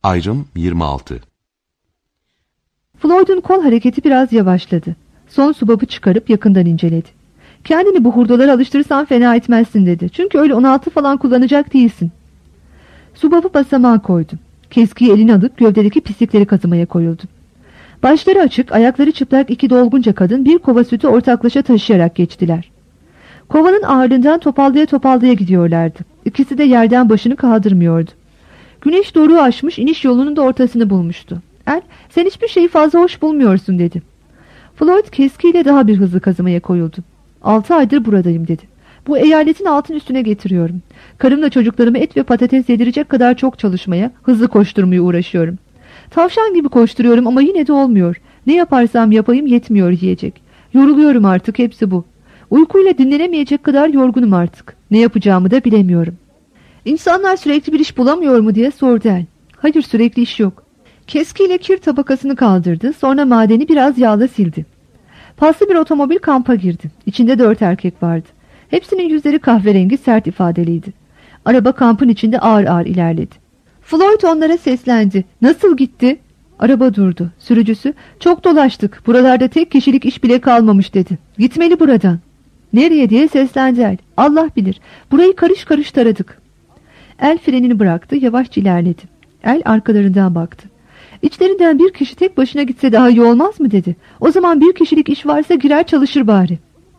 Ayrım 26. Floyd'un kol hareketi biraz yavaşladı. Son subabı çıkarıp yakından inceledi. Kendini bu hurdalara alıştırırsan fena etmezsin dedi. Çünkü öyle 16 falan kullanacak değilsin. Subabı basamağa koydu. Keskiyi eline alıp gövdedeki pislikleri kazımaya koyuldu. Başları açık, ayakları çıplak iki dolgunca kadın bir kova sütü ortaklaşa taşıyarak geçtiler. Kovanın ağırlığından topallaya topallaya gidiyorlardı. İkisi de yerden başını kaldırmıyordu. Güneş doruğu aşmış, iniş yolunun da ortasını bulmuştu. Sen hiçbir şeyi fazla hoş bulmuyorsun dedi. Floyd keskiyle daha bir hızlı kazımaya koyuldu. 6 aydır buradayım dedi. Bu eyaletin altın üstüne getiriyorum. Karımla çocuklarımı et ve patates yedirecek kadar çok çalışmaya, hızlı koşturmaya uğraşıyorum. Tavşan gibi koşturuyorum ama yine de olmuyor. Ne yaparsam yapayım yetmiyor yiyecek. Yoruluyorum artık, hepsi bu. Uykuyla dinlenemeyecek kadar yorgunum artık. Ne yapacağımı da bilemiyorum. İnsanlar sürekli bir iş bulamıyor mu diye sordu El. Hayır, sürekli iş yok. Keskiyle kir tabakasını kaldırdı, sonra madeni biraz yağla sildi. Paslı bir otomobil kampa girdi. İçinde 4 erkek vardı. Hepsinin yüzleri kahverengi, sert ifadeliydi. Araba kampın içinde ağır ağır ilerledi. Floyd onlara seslendi. Nasıl gitti? Araba durdu. Sürücüsü, çok dolaştık. Buralarda tek kişilik iş bile kalmamış dedi. Gitmeli buradan. Nereye diye seslendi El. Allah bilir. Burayı karış karış taradık. El frenini bıraktı, yavaşça ilerledi. El arkalarından baktı. İçlerinden bir kişi tek başına gitse daha iyi olmaz mı dedi. O zaman bir kişilik iş varsa girer çalışır bari.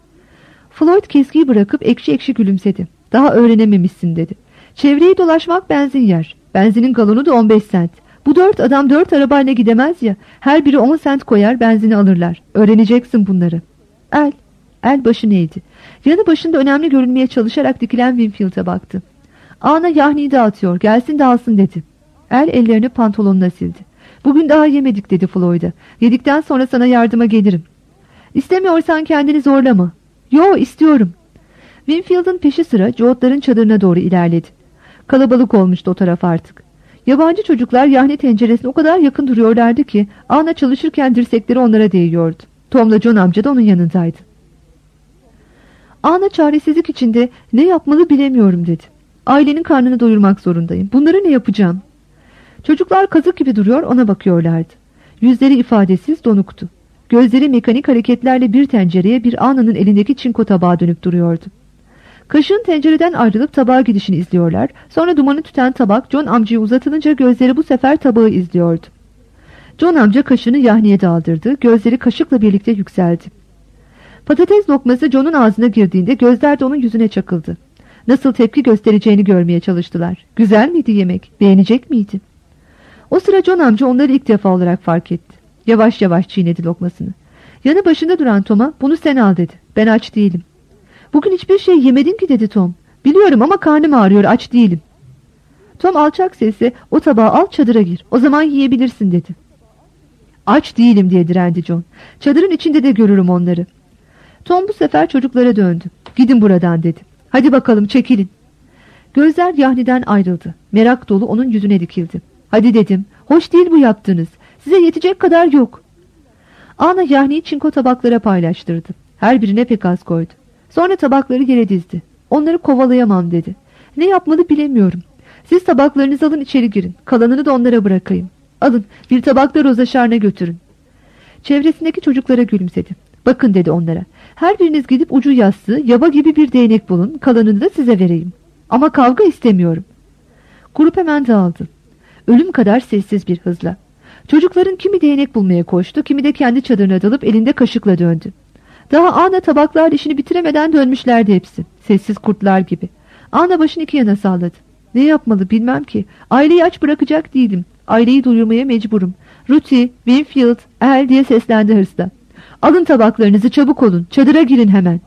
Floyd keskiyi bırakıp ekşi ekşi gülümsedi. Daha öğrenememişsin dedi. Çevreyi dolaşmak benzin yer. Benzinin galonu da 15 sent. Bu 4 adam 4 arabayla gidemez ya. Her biri 10 sent koyar, benzini alırlar. Öğreneceksin bunları. El başını eğdi. Yanı başında önemli görünmeye çalışarak dikilen Winfield'a baktı. Ana yahniyi dağıtıyor, gelsin de alsın dedi. El ellerini pantolonuna sildi. Bugün daha yemedik dedi Floyd'a. Yedikten sonra sana yardıma gelirim. İstemiyorsan kendini zorlama. Yo, istiyorum. Winfield'ın peşi sıra Joot'ların çadırına doğru ilerledi. Kalabalık olmuştu o taraf artık. Yabancı çocuklar yahni tenceresine o kadar yakın duruyorlardı ki Ana çalışırken dirsekleri onlara değiyordu. Tom'la John amca da onun yanındaydı. Ana çaresizlik içinde ne yapmalı bilemiyorum dedi. Ailenin karnını doyurmak zorundayım. Bunları ne yapacağım? Çocuklar kazık gibi duruyor, ona bakıyorlardı. Yüzleri ifadesiz, donuktu. Gözleri mekanik hareketlerle bir tencereye, bir Ana'nın elindeki çinko tabağı dönüp duruyordu. Kaşığın tencereden ayrılıp tabağa gidişini izliyorlar. Sonra dumanı tüten tabak John amcaya uzatılınca gözleri bu sefer tabağı izliyordu. John amca kaşığını yahniye daldırdı. Gözleri kaşıkla birlikte yükseldi. Patates lokması John'un ağzına girdiğinde gözler de onun yüzüne çakıldı. Nasıl tepki göstereceğini görmeye çalıştılar. Güzel miydi yemek? Beğenecek miydi? O sıra John amca onları ilk defa olarak fark etti. Yavaş yavaş çiğnedi lokmasını. Yanı başında duran Tom'a bunu sen al dedi. Ben aç değilim. Bugün hiçbir şey yemedin ki dedi Tom. Biliyorum ama karnım ağrıyor, aç değilim. Tom alçak sesle o tabağı al, çadıra gir. O zaman yiyebilirsin dedi. Aç değilim diye direndi John. Çadırın içinde de görürüm onları. Tom bu sefer çocuklara döndü. Gidin buradan dedi. Hadi bakalım çekilin. Gözler yahniden ayrıldı. Merak dolu onun yüzüne dikildi. Hadi dedim. Hoş değil bu yaptığınız. Size yetecek kadar yok. Ana yahniyi çinko tabaklara paylaştırdı. Her birine pek az koydu. Sonra tabakları yere dizdi. Onları kovalayamam dedi. Ne yapmalı bilemiyorum. Siz tabaklarınızı alın, içeri girin. Kalanını da onlara bırakayım. Alın, bir tabak da Rozaşar'ına götürün. Çevresindeki çocuklara gülümsedi. Bakın dedi onlara. Her biriniz gidip ucu yassı, yaba gibi bir değnek bulun. Kalanını da size vereyim. Ama kavga istemiyorum. Grup hemen dağıldı. Ölüm kadar sessiz bir hızla. Çocukların kimi değnek bulmaya koştu, kimi de kendi çadırına dalıp elinde kaşıkla döndü. Daha Ana tabaklar işini bitiremeden dönmüşlerdi hepsi. Sessiz kurtlar gibi. Ana başını iki yana salladı. Ne yapmalı bilmem ki. Aileyi aç bırakacak değilim. Aileyi doyurmaya mecburum. Ruthie, Winfield, El diye seslendi hırsla. Alın tabaklarınızı, çabuk olun. Çadıra girin hemen.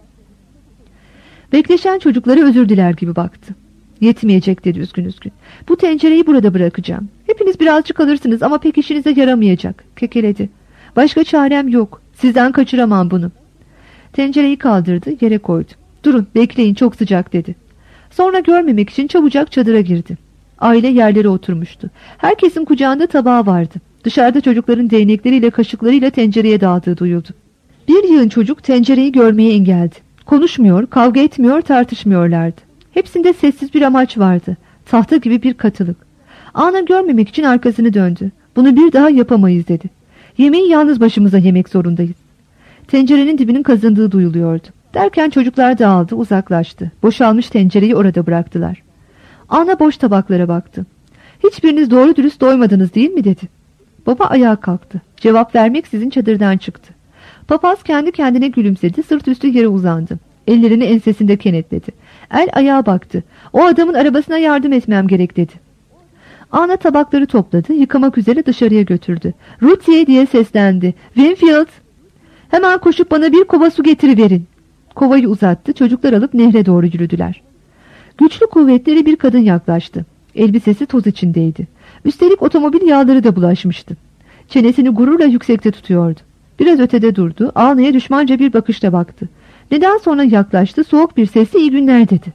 Bekleşen çocuklara özür diler gibi baktı. Yetmeyecek dedi üzgün üzgün. Bu tencereyi burada bırakacağım. Hepiniz birazcık alırsınız ama pek işinize yaramayacak. Kekeledi. Başka çarem yok. Sizden kaçıramam bunu. Tencereyi kaldırdı, yere koydu. Durun, bekleyin, çok sıcak dedi. Sonra görmemek için çabucak çadıra girdi. Aile yerlere oturmuştu. Herkesin kucağında tabağı vardı. Dışarıda çocukların değnekleriyle kaşıklarıyla tencereye dağıldığı duyuldu. Bir yığın çocuk tencereyi görmeye engeldi. Konuşmuyor, kavga etmiyor, tartışmıyorlardı. Hepsinde sessiz bir amaç vardı. Tahta gibi bir katılık. Ana görmemek için arkasını döndü. Bunu bir daha yapamayız dedi. Yemeği yalnız başımıza yemek zorundayız. Tencerenin dibinin kazındığı duyuluyordu. Derken çocuklar dağıldı, uzaklaştı. Boşalmış tencereyi orada bıraktılar. Ana boş tabaklara baktı. Hiçbiriniz doğru dürüst doymadınız değil mi dedi. Baba ayağa kalktı. Cevap vermeksizin çadırdan çıktı. Papaz kendi kendine gülümsedi, sırt üstü yere uzandı. Ellerini ensesinde kenetledi. El ayağa baktı. O adamın arabasına yardım etmem gerek dedi. Ana tabakları topladı, yıkamak üzere dışarıya götürdü. Ruthie diye seslendi. Winfield! Hemen koşup bana bir kova su getiriverin. Kovayı uzattı, çocuklar alıp nehre doğru yürüdüler. Güçlü kuvvetleri bir kadın yaklaştı. Elbisesi toz içindeydi. Üstelik otomobil yağları da bulaşmıştı. Çenesini gururla yüksekte tutuyordu. Biraz ötede durdu, Ana'ya düşmanca bir bakışla baktı. Neden sonra yaklaştı, soğuk bir sesle iyi günler dedi.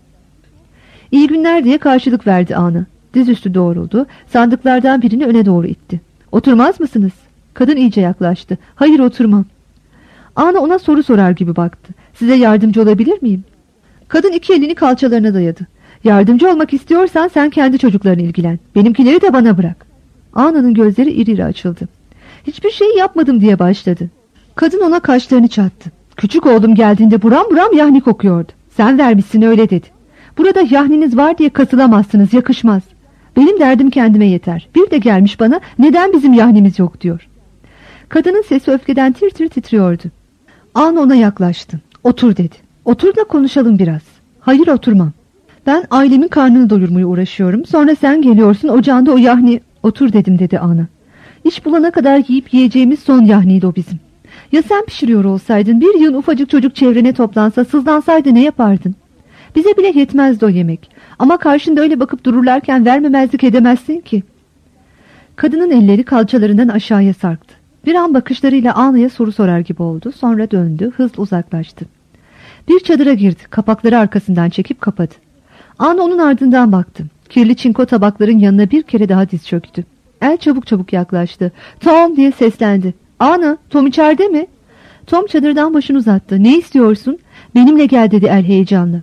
İyi günler diye karşılık verdi Ana. Dizüstü doğruldu, sandıklardan birini öne doğru itti. Oturmaz mısınız? Kadın iyice yaklaştı. Hayır, oturmam. Ana ona soru sorar gibi baktı. Size yardımcı olabilir miyim? Kadın iki elini kalçalarına dayadı. Yardımcı olmak istiyorsan sen kendi çocuklarına ilgilen. Benimkileri de bana bırak. Ana'nın gözleri iri iri açıldı. Hiçbir şey yapmadım diye başladı. Kadın ona kaşlarını çattı. Küçük oğlum geldiğinde buram buram yahni kokuyordu. Sen vermişsin öyle dedi. Burada yahniniz var diye kasılamazsınız, yakışmaz. Benim derdim kendime yeter. Bir de gelmiş bana neden bizim yahnimiz yok diyor. Kadının sesi öfkeden tir tir titriyordu. Ana ona yaklaştı. Otur dedi. Otur da konuşalım biraz. Hayır, oturmam. Ben ailemin karnını doyurmaya uğraşıyorum. Sonra sen geliyorsun ocağında o yahni... Otur dedim dedi Ana. İş bulana kadar yiyip yiyeceğimiz son yahniydi o bizim. Ya sen pişiriyor olsaydın, bir yığın ufacık çocuk çevrene toplansa, sızlansaydı ne yapardın? Bize bile yetmezdi o yemek. Ama karşında öyle bakıp dururlarken vermemezlik edemezsin ki. Kadının elleri kalçalarından aşağıya sarktı. Bir an bakışlarıyla Ana'ya soru sorar gibi oldu. Sonra döndü, hızla uzaklaştı. Bir çadıra girdi, kapakları arkasından çekip kapadı. Ana onun ardından baktı. Kirli çinko tabakların yanına bir kere daha diz çöktü. El çabuk çabuk yaklaştı. Tom diye seslendi. Ana, Tom içeride mi? Tom çadırdan başını uzattı. Ne istiyorsun? Benimle gel dedi el heyecanlı.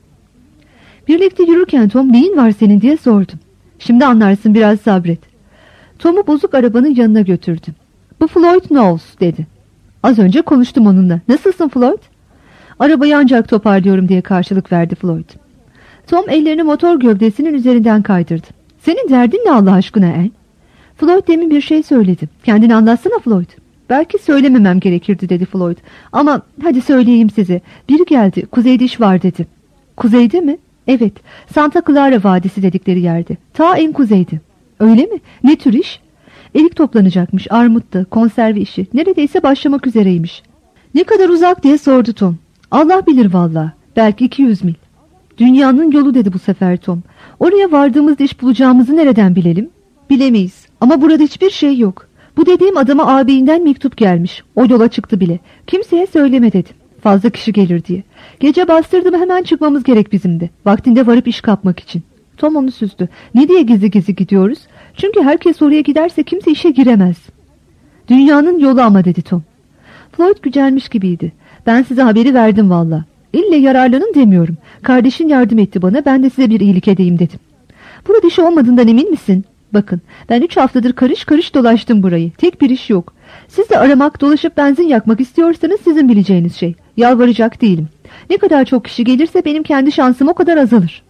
Birlikte yürürken Tom neyin var senin diye sordu. Şimdi anlarsın, biraz sabret. Tom'u bozuk arabanın yanına götürdü. Bu Floyd Knowles dedi. Az önce konuştum onunla. Nasılsın Floyd? Arabayı ancak toparlıyorum diye karşılık verdi Floyd. Tom ellerini motor gövdesinin üzerinden kaydırdı. Senin derdin ne Allah aşkına El? Floyd demin bir şey söyledi. Kendini anlatsana Floyd. Belki söylememem gerekirdi dedi Floyd. Ama hadi söyleyeyim size. Biri geldi, kuzeyde iş var dedi. Kuzeyde mi? Evet, Santa Clara Vadisi dedikleri yerde. Ta en kuzeydi. Öyle mi? Ne tür iş? Erik toplanacakmış, armutta, konserve işi. Neredeyse başlamak üzereymiş. Ne kadar uzak diye sordu Tom. Allah bilir vallahi. Belki 200 mil. Dünyanın yolu dedi bu sefer Tom. Oraya vardığımızda iş bulacağımızı nereden bilelim? Bilemeyiz. Ama burada hiçbir şey yok. Bu dediğim adama ağabeyinden mektup gelmiş. O yola çıktı bile. Kimseye söyleme dedi. Fazla kişi gelir diye. Gece bastırdı mı hemen çıkmamız gerek bizim de. Vaktinde varıp iş kapmak için. Tom onu süzdü. Ne diye gizli gizli gidiyoruz? Çünkü herkes oraya giderse kimse işe giremez. Dünyanın yolu ama dedi Tom. Floyd gücenmiş gibiydi. Ben size haberi verdim valla. İlle yararlanın demiyorum. Kardeşin yardım etti bana, ben de size bir iyilik edeyim dedim. Burada işi olmadığından emin misin? Bakın, ben 3 haftadır karış karış dolaştım burayı. Tek bir iş yok. Siz de aramak, dolaşıp benzin yakmak istiyorsanız sizin bileceğiniz şey. Yalvaracak değilim. Ne kadar çok kişi gelirse benim kendi şansım o kadar azalır.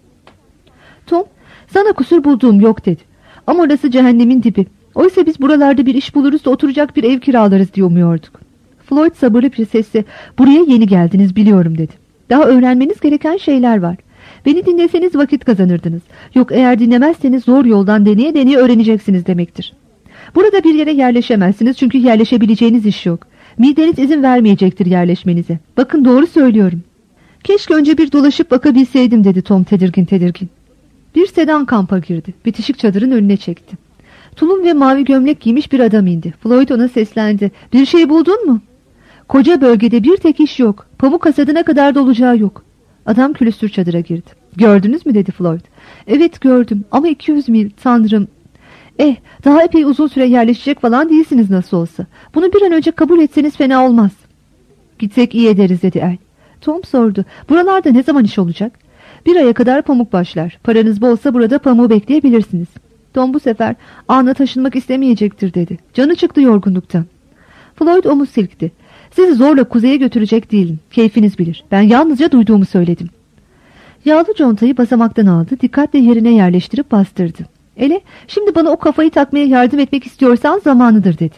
Tom, sana kusur bulduğum yok dedi. Ama orası cehennemin dibi. Oysa biz buralarda bir iş buluruz da oturacak bir ev kiralarız diye umuyorduk. Floyd sabırlı bir sesle, buraya yeni geldiniz biliyorum dedi. Daha öğrenmeniz gereken şeyler var. Beni dinleseniz vakit kazanırdınız. Yok, eğer dinlemezseniz zor yoldan deneye deneye öğreneceksiniz demektir. Burada bir yere yerleşemezsiniz çünkü yerleşebileceğiniz iş yok. Mideniz izin vermeyecektir yerleşmenize. Bakın, doğru söylüyorum. Keşke önce bir dolaşıp bakabilseydim dedi Tom tedirgin tedirgin. Bir sedan kampa girdi. Bitişik çadırın önüne çekti. Tulum ve mavi gömlek giymiş bir adam indi. Floyd ona seslendi. Bir şey buldun mu? Koca bölgede bir tek iş yok. Pamuk hasadına kadar dolacağı yok. Adam külüstür çadıra girdi. Gördünüz mü dedi Floyd. Evet gördüm ama 200 mil tanrım. Daha epey uzun süre yerleşecek falan değilsiniz nasıl olsa. Bunu bir an önce kabul etseniz fena olmaz. Gitsek iyi ederiz dedi El. Tom sordu. Buralarda ne zaman iş olacak? Bir aya kadar pamuk başlar. Paranız bolsa burada pamuğu bekleyebilirsiniz. Tom bu sefer An'a taşınmak istemeyecektir dedi. Canı çıktı yorgunluktan. Floyd omuz silkti. Sizi zorla kuzeye götürecek değilim. Keyfiniz bilir. Ben yalnızca duyduğumu söyledim. Yağlı contayı basamaktan aldı. Dikkatle yerine yerleştirip bastırdı. Ele, şimdi bana o kafayı takmaya yardım etmek istiyorsan zamanıdır dedi.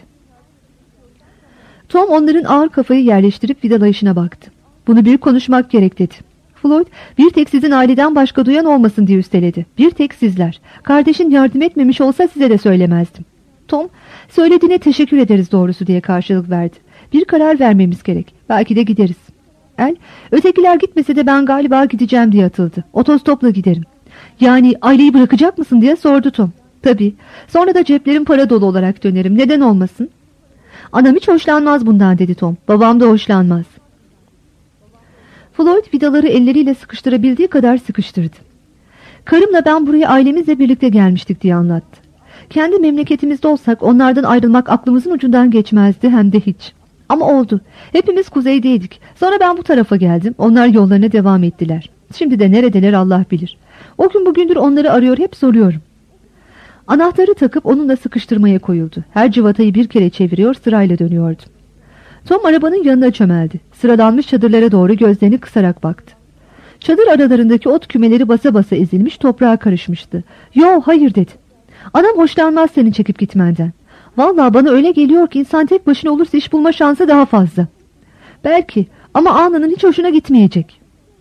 Tom onların ağır kafayı yerleştirip vidalayışına baktı. Bunu bir konuşmak gerek dedi. Floyd, bir tek sizin aileden başka duyan olmasın diye üsteledi. Bir tek sizler. Kardeşin yardım etmemiş olsa size de söylemezdim. Tom, söylediğine teşekkür ederiz doğrusu diye karşılık verdi. Bir karar vermemiz gerek. Belki de gideriz. El, ötekiler gitmese de ben galiba gideceğim diye atıldı. Otostopla giderim. Yani aileyi bırakacak mısın diye sordu Tom. Tabii. Sonra da ceplerim para dolu olarak dönerim. Neden olmasın? Anam hiç hoşlanmaz bundan dedi Tom. Babam da hoşlanmaz. Floyd vidaları elleriyle sıkıştırabildiği kadar sıkıştırdı. Karımla ben buraya ailemizle birlikte gelmiştik diye anlattı. Kendi memleketimizde olsak onlardan ayrılmak aklımızın ucundan geçmezdi hem de hiç. Ama oldu. Hepimiz kuzeydeydik. Sonra ben bu tarafa geldim. Onlar yollarına devam ettiler. Şimdi de neredeler Allah bilir. O gün bugündür onları arıyor hep soruyorum. Anahtarı takıp onunla sıkıştırmaya koyuldu. Her cıvatayı bir kere çeviriyor sırayla dönüyordu. Tom arabanın yanına çömeldi. Sıralanmış çadırlara doğru gözlerini kısarak baktı. Çadır aralarındaki ot kümeleri basa basa ezilmiş toprağa karışmıştı. Yo hayır dedi. Anam hoşlanmaz seni çekip gitmenden. Vallahi bana öyle geliyor ki insan tek başına olursa iş bulma şansı daha fazla. Belki ama Ana'nın hiç hoşuna gitmeyecek.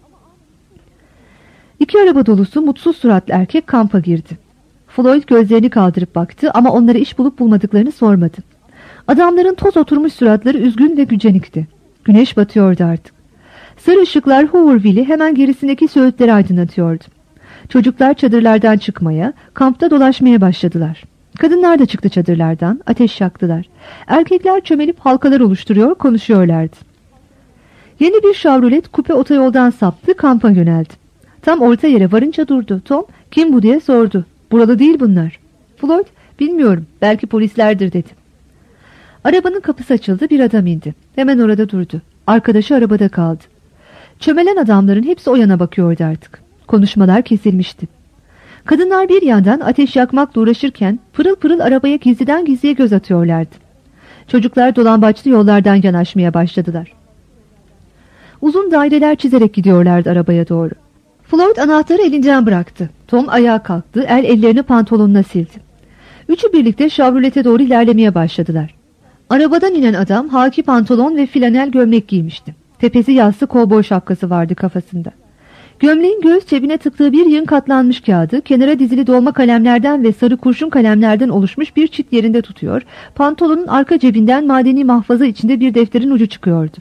İki araba dolusu mutsuz suratlı erkek kampa girdi. Floyd gözlerini kaldırıp baktı ama onlara iş bulup bulmadıklarını sormadı. Adamların toz oturmuş suratları üzgün ve gücenikti. Güneş batıyordu artık. Sarı ışıklar Hooverville'i hemen gerisindeki söğütleri aydınlatıyordu. Çocuklar çadırlardan çıkmaya, kampta dolaşmaya başladılar. Kadınlar da çıktı çadırlardan, ateş yaktılar. Erkekler çömelip halkalar oluşturuyor, konuşuyorlardı. Yeni bir Chevrolet kupe otoyoldan saptı, kampa yöneldi. Tam orta yere varınca durdu. Tom, kim bu diye sordu. Buralı değil bunlar. Floyd, bilmiyorum, belki polislerdir dedi. Arabanın kapısı açıldı, bir adam indi. Hemen orada durdu. Arkadaşı arabada kaldı. Çömelen adamların hepsi o yana bakıyordu artık. Konuşmalar kesilmişti. Kadınlar bir yandan ateş yakmakla uğraşırken pırıl pırıl arabaya gizliden gizliye göz atıyorlardı. Çocuklar dolambaçlı yollardan yanaşmaya başladılar. Uzun daireler çizerek gidiyorlardı arabaya doğru. Floyd anahtarı elinden bıraktı. Tom ayağa kalktı, ellerini pantolonuna sildi. Üçü birlikte Chevrolet'e doğru ilerlemeye başladılar. Arabadan inen adam haki pantolon ve flanel gömlek giymişti. Tepesi yassı kovboy şapkası vardı kafasında. Gömleğin göğüs cebine tıktığı bir yığın katlanmış kağıdı, kenara dizili dolma kalemlerden ve sarı kurşun kalemlerden oluşmuş bir çit yerinde tutuyor, pantolonun arka cebinden madeni mahfaza içinde bir defterin ucu çıkıyordu.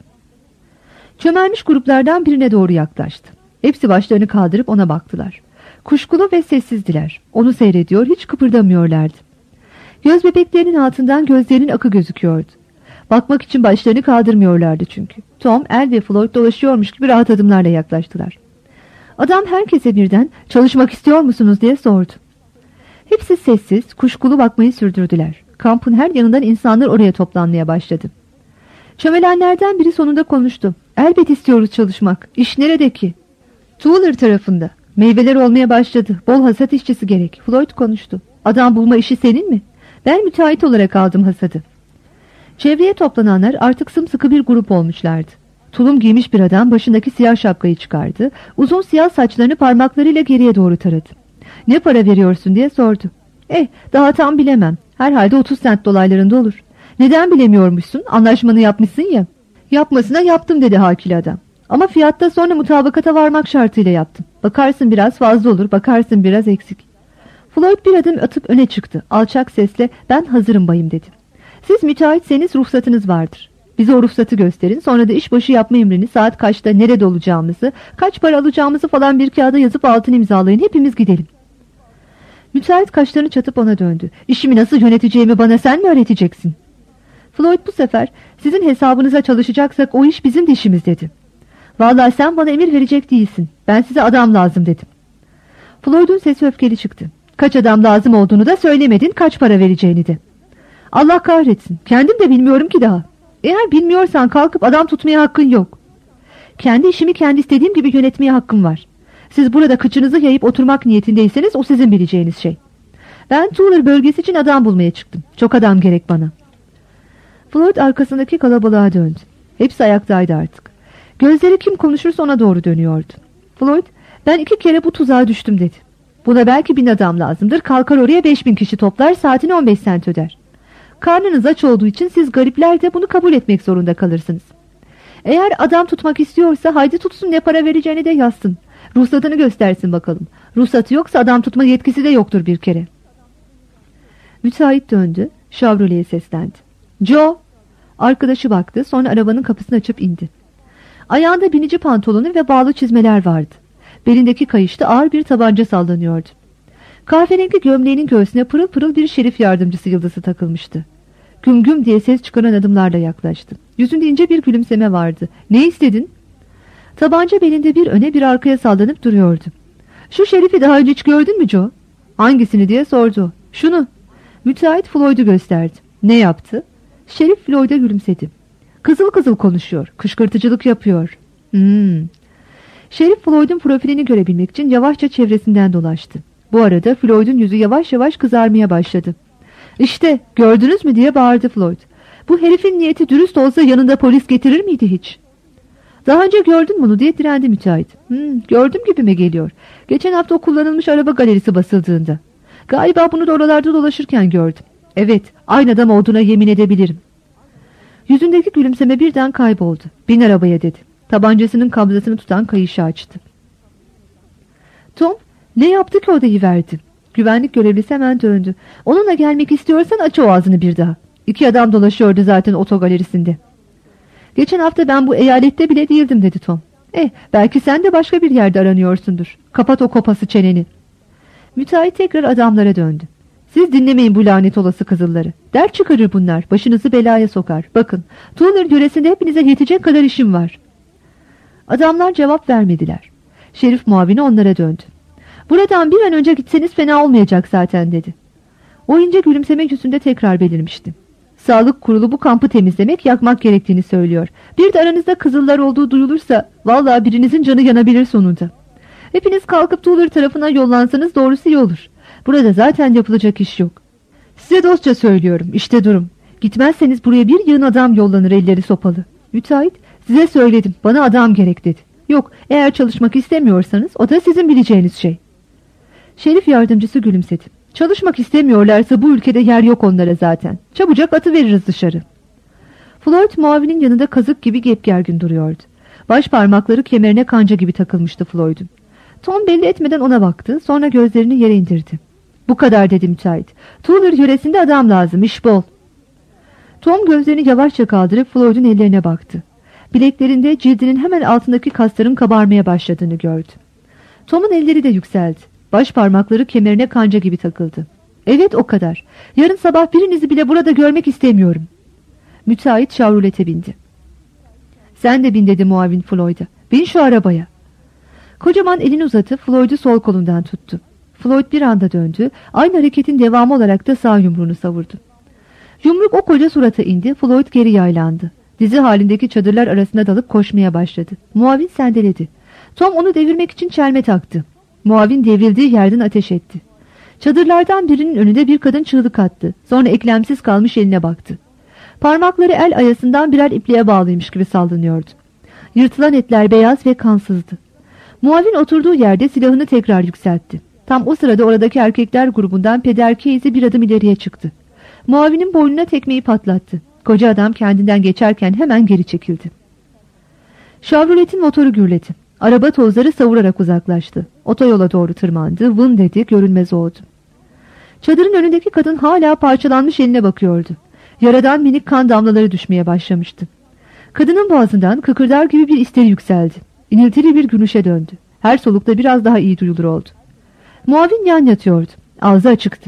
Çömelmiş gruplardan birine doğru yaklaştı. Hepsi başlarını kaldırıp ona baktılar. Kuşkulu ve sessizdiler. Onu seyrediyor, hiç kıpırdamıyorlardı. Göz bebeklerinin altından gözlerinin akı gözüküyordu. Bakmak için başlarını kaldırmıyorlardı çünkü. Tom, El ve Floyd dolaşıyormuş gibi rahat adımlarla yaklaştılar. Adam herkese birden çalışmak istiyor musunuz diye sordu. Hepsi sessiz, kuşkulu bakmayı sürdürdüler. Kampın her yanından insanlar oraya toplanmaya başladı. Çömelenlerden biri sonunda konuştu. Elbet istiyoruz çalışmak. İş nerede ki? Tuğler tarafında. Meyveler olmaya başladı. Bol hasat işçisi gerek. Floyd konuştu. Adam bulma işi senin mi? Ben müteahhit olarak aldım hasadı. Çevreye toplananlar artık sımsıkı bir grup olmuşlardı. Tulum giymiş bir adam başındaki siyah şapkayı çıkardı. Uzun siyah saçlarını parmaklarıyla geriye doğru taradı. Ne para veriyorsun diye sordu. Daha tam bilemem. Herhalde 30 sent dolaylarında olur. Neden bilemiyormuşsun? Anlaşmanı yapmışsın ya. Yapmasına yaptım dedi hakili adam. Ama fiyatta sonra mutabakata varmak şartıyla yaptım. Bakarsın biraz fazla olur, bakarsın biraz eksik. Floyd bir adım atıp öne çıktı. Alçak sesle ben hazırım bayım dedi. Siz müteahhitseniz ruhsatınız vardır. Bize o ruhsatı gösterin, sonra da işbaşı yapma emrini, saat kaçta nerede olacağımızı, kaç para alacağımızı falan bir kağıda yazıp altını imzalayın, hepimiz gidelim. Müteahhit kaşlarını çatıp ona döndü. İşimi nasıl yöneteceğimi bana sen mi öğreteceksin? Floyd bu sefer sizin hesabınıza çalışacaksak o iş bizim de işimiz dedi. Vallahi sen bana emir verecek değilsin. Ben size adam lazım dedim. Floyd'un sesi öfkeli çıktı. Kaç adam lazım olduğunu da söylemedin, kaç para vereceğini de. Allah kahretsin. Kendim de bilmiyorum ki daha. Eğer bilmiyorsan kalkıp adam tutmaya hakkın yok. Kendi işimi kendi istediğim gibi yönetmeye hakkım var. Siz burada kıçınızı yayıp oturmak niyetindeyseniz o sizin bileceğiniz şey. Ben Tuğler bölgesi için adam bulmaya çıktım. Çok adam gerek bana. Floyd arkasındaki kalabalığa döndü. Hepsi ayaktaydı artık. Gözleri kim konuşursa ona doğru dönüyordu. Floyd, ben 2 kere bu tuzağa düştüm dedi. Buna belki 1000 adam lazımdır. Kalkar oraya 5000 kişi toplar, saatine 15 sent öder. Karnınız aç olduğu için siz garipler de bunu kabul etmek zorunda kalırsınız. Eğer adam tutmak istiyorsa haydi tutsun, ne para vereceğini de yazsın. Ruhsatını göstersin bakalım. Ruhsatı yoksa adam tutma yetkisi de yoktur bir kere. Müteahhit döndü. Chevrolet'e seslendi. Joe! Arkadaşı baktı, sonra arabanın kapısını açıp indi. Ayağında binici pantolonu ve bağlı çizmeler vardı. Belindeki kayışta ağır bir tabanca sallanıyordu. Kahverengi gömleğinin göğsüne pırıl pırıl bir şerif yardımcısı yıldızı takılmıştı. Güm güm diye ses çıkaran adımlarla yaklaştı. Yüzünde ince bir gülümseme vardı. Ne istedin? Tabanca belinde bir öne bir arkaya sallanıp duruyordu. Şu şerifi daha önce hiç gördün mü Joe? Hangisini diye sordu. Şunu. Müteahhit Floyd'u gösterdi. Ne yaptı? Şerif Floyd'a gülümsedi. Kızıl kızıl konuşuyor. Kışkırtıcılık yapıyor. Şerif Floyd'un profilini görebilmek için yavaşça çevresinden dolaştı. Bu arada Floyd'un yüzü yavaş yavaş kızarmaya başladı. İşte gördünüz mü diye bağırdı Floyd. Bu herifin niyeti dürüst olsa yanında polis getirir miydi hiç? Daha önce gördün bunu diye direndi müteahhit. Gördüm gibime geliyor. Geçen hafta o kullanılmış araba galerisi basıldığında. Galiba bunu da oralarda dolaşırken gördüm. Evet, aynı adam olduğuna yemin edebilirim. Yüzündeki gülümseme birden kayboldu. Bin arabaya dedi. Tabancasının kabzasını tutan kayışı açtı. Tom, ne yaptı ki odayı verdi? Güvenlik görevlisi hemen döndü. Onunla gelmek istiyorsan aç o ağzını bir daha. 2 adam dolaşıyordu zaten otogalerisinde. Geçen hafta ben bu eyalette bile değildim dedi Tom. Belki sen de başka bir yerde aranıyorsundur. Kapat o kopası çeneni. Müteahhit tekrar adamlara döndü. Siz dinlemeyin bu lanet olası kızılları. Dert çıkarır bunlar. Başınızı belaya sokar. Bakın, Tuğler yöresinde hepinize yetecek kadar işim var. Adamlar cevap vermediler. Şerif muavini onlara döndü. Buradan bir an önce gitseniz fena olmayacak zaten dedi. O ince gülümseme yüzünde tekrar belirmişti. Sağlık kurulu bu kampı temizlemek, yakmak gerektiğini söylüyor. Bir de aranızda kızıllar olduğu duyulursa vallahi birinizin canı yanabilir sonunda. Hepiniz kalkıp Tuğler tarafına yollansanız doğrusu iyi olur. Burada zaten yapılacak iş yok. Size dostça söylüyorum, işte durum. Gitmezseniz buraya bir yığın adam yollanır, elleri sopalı. Müteahhit, size söyledim, bana adam gerek dedi. Yok, eğer çalışmak istemiyorsanız o da sizin bileceğiniz şey. Şerif yardımcısı gülümsedi. Çalışmak istemiyorlarsa bu ülkede yer yok onlara zaten. Çabucak atıveririz dışarı. Floyd muavinin yanında kazık gibi gepgergin duruyordu. Baş parmakları kemerine kanca gibi takılmıştı Floyd'un. Tom belli etmeden ona baktı, sonra gözlerini yere indirdi. Bu kadar dedi müteahhit. Tuğler yöresinde adam lazım, iş bol. Tom gözlerini yavaşça kaldırıp Floyd'un ellerine baktı. Bileklerinde cildinin hemen altındaki kasların kabarmaya başladığını gördü. Tom'un elleri de yükseldi. Baş parmakları kemerine kanca gibi takıldı. Evet, o kadar. Yarın sabah birinizi bile burada görmek istemiyorum. Müteahhit Chevrolet'e bindi. Sen de bin dedi muavin Floyd'a. Bin şu arabaya. Kocaman elini uzatıp Floyd'u sol kolundan tuttu. Floyd bir anda döndü. Aynı hareketin devamı olarak da sağ yumruğunu savurdu. Yumruk o koca surata indi. Floyd geri yaylandı. Dizi halindeki çadırlar arasında dalıp koşmaya başladı. Muavin sendeledi. Tom onu devirmek için çelme taktı. Muavin devrildiği yerden ateş etti. Çadırlardan birinin önünde bir kadın çığlık attı. Sonra eklemsiz kalmış eline baktı. Parmakları el ayasından birer ipliğe bağlıymış gibi sallanıyordu. Yırtılan etler beyaz ve kansızdı. Muavin oturduğu yerde silahını tekrar yükseltti. Tam o sırada oradaki erkekler grubundan Peder Casey bir adım ileriye çıktı. Muavinin boynuna tekmeyi patlattı. Koca adam kendinden geçerken hemen geri çekildi. Chevrolet'in motoru gürledi. Araba tozları savurarak uzaklaştı. Otoyola doğru tırmandı. Vın dedi, görünmez oldu. Çadırın önündeki kadın hala parçalanmış eline bakıyordu. Yaradan minik kan damlaları düşmeye başlamıştı. Kadının boğazından kıkırdar gibi bir isteri yükseldi. İniltili bir gülüşe döndü. Her solukta biraz daha iyi duyulur oldu. Muavin yan yatıyordu. Ağzı açıktı.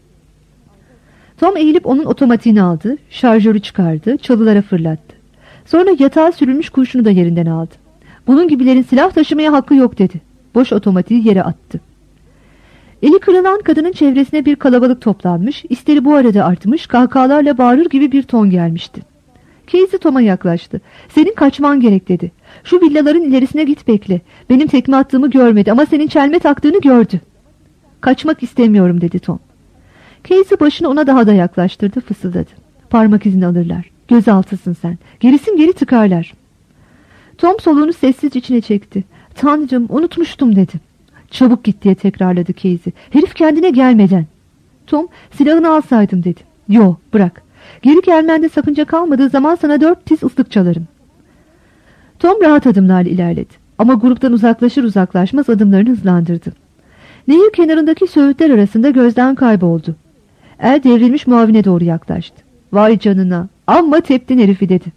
Tom eğilip onun otomatiğini aldı. Şarjörü çıkardı. Çalılara fırlattı. Sonra yatağa sürülmüş kurşunu da yerinden aldı. Bunun gibilerin silah taşımaya hakkı yok dedi. Boş otomatiği yere attı. Eli kırılan kadının çevresine bir kalabalık toplanmış. İsteri bu arada artmış. Kahkahalarla bağırır gibi bir ton gelmişti. Casey Tom'a yaklaştı. Senin kaçman gerek dedi. Şu villaların ilerisine git bekle. Benim tekme attığımı görmedi ama senin çelme taktığını gördü. Kaçmak istemiyorum dedi Tom. Casey başını ona daha da yaklaştırdı, fısıldadı. Parmak izini alırlar. Gözaltısın sen. Gerisin geri tıkarlar. Tom soluğunu sessizce içine çekti. Tanrım, unutmuştum dedi. Çabuk git diye tekrarladı Casey. Herif kendine gelmeden. Tom, silahını alsaydım dedi. Yo, bırak. Geri gelmende sakınca kalmadığı zaman sana 4 tiz ıslık çalarım. Tom rahat adımlarla ilerledi. Ama gruptan uzaklaşır uzaklaşmaz adımlarını hızlandırdı. Nehir kenarındaki söğütler arasında gözden kayboldu. El devrilmiş muavine doğru yaklaştı. Vay canına, amma teptin herifi dedi.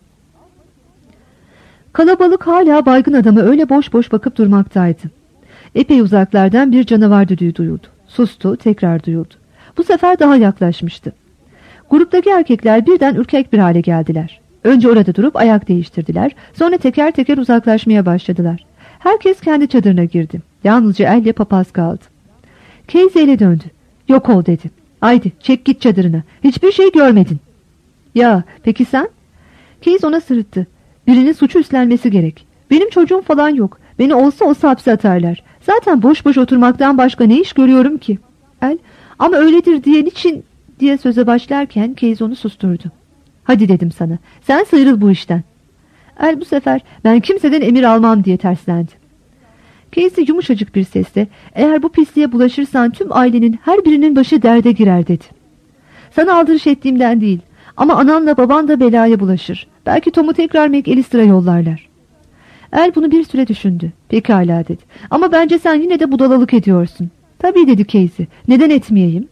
Kalabalık hala baygın adama öyle boş boş bakıp durmaktaydı. Epey uzaklardan bir canavar düdüğü duyuldu. Sustu, tekrar duyuldu. Bu sefer daha yaklaşmıştı. Gruptaki erkekler birden ürkek bir hale geldiler. Önce orada durup ayak değiştirdiler. Sonra teker teker uzaklaşmaya başladılar. Herkes kendi çadırına girdi. Yalnızca Elle papaz kaldı. Casey ele döndü. Yok ol dedi. Haydi çek git çadırına. Hiçbir şey görmedin. Ya peki sen? Casey ona sırıttı. Birinin suçu üstlenmesi gerek. Benim çocuğum falan yok. Beni olsa hapse atarlar. Zaten boş boş oturmaktan başka ne iş görüyorum ki? El, ama öyledir diyen için diye söze başlarken Casey onu susturdu. Hadi dedim sana. Sen sıyrıl bu işten. El bu sefer ben kimseden emir almam diye terslendi. Casey yumuşacık bir sesle eğer bu pisliğe bulaşırsan tüm ailenin her birinin başı derde girer dedi. Sana aldırış ettiğimden değil ama ananla baban da belaya bulaşır. Belki Tom'u tekrar McAllister'a yollarlar. El bunu bir süre düşündü. Pekala dedi. Ama bence sen yine de budalalık ediyorsun. Tabii dedi Casey. Neden etmeyeyim?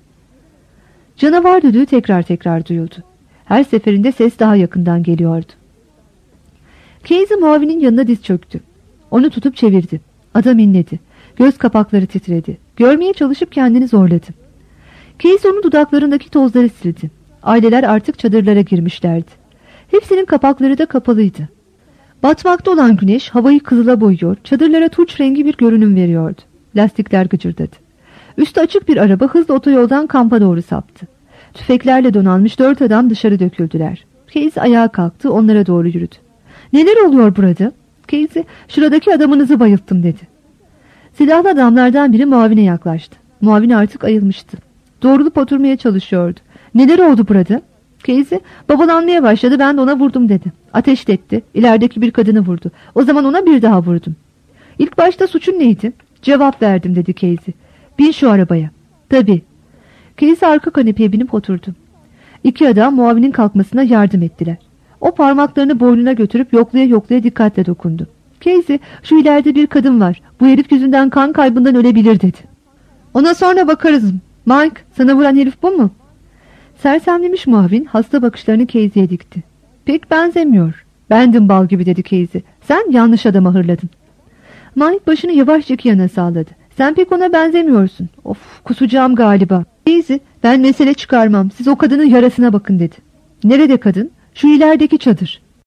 Canavar düdüğü tekrar duyuldu. Her seferinde ses daha yakından geliyordu. Casey muavinin yanına diz çöktü. Onu tutup çevirdi. Adam inledi. Göz kapakları titredi. Görmeye çalışıp kendini zorladı. Casey onun dudaklarındaki tozları sildi. Aileler artık çadırlara girmişlerdi. Hepsinin kapakları da kapalıydı. Batmakta olan güneş havayı kızıla boyuyor, çadırlara turç rengi bir görünüm veriyordu. Lastikler gıcırdadı. Üstü açık bir araba hızla otoyoldan kampa doğru saptı. Tüfeklerle donanmış 4 adam dışarı döküldüler. Casey ayağa kalktı, onlara doğru yürüdü. Neler oluyor burada? Casey, şuradaki adamınızı bayılttım dedi. Silahlı adamlardan biri muavine yaklaştı. Muavin artık ayılmıştı. Doğrulup oturmaya çalışıyordu. Neler oldu burada? Casey, babalanmaya başladı, ben de ona vurdum dedi. Ateş etti, ilerideki bir kadını vurdu. O zaman ona bir daha vurdum. İlk başta suçun neydi? Cevap verdim dedi Casey. Bin şu arabaya. Tabii. Casey arka kanepeye binip oturdu. 2 adam muavinin kalkmasına yardım ettiler. O parmaklarını boynuna götürüp yoklaya yoklaya dikkatle dokundu. Casey, şu ileride bir kadın var. Bu herif yüzünden kan kaybından ölebilir dedi. Ona sonra bakarız. Mike, sana vuran herif bu mu? Sersemlemiş muavin hasta bakışlarını Casey'ye dikti. Pek benzemiyor. Bendim bal gibi dedi Casey. Sen yanlış adama hırladın. Mike başını yavaşça yana salladı. Sen pek ona benzemiyorsun. Of, kusacağım galiba. Casey, ben mesele çıkarmam. Siz o kadının yarasına bakın dedi. Nerede kadın? Şu ilerideki çadır.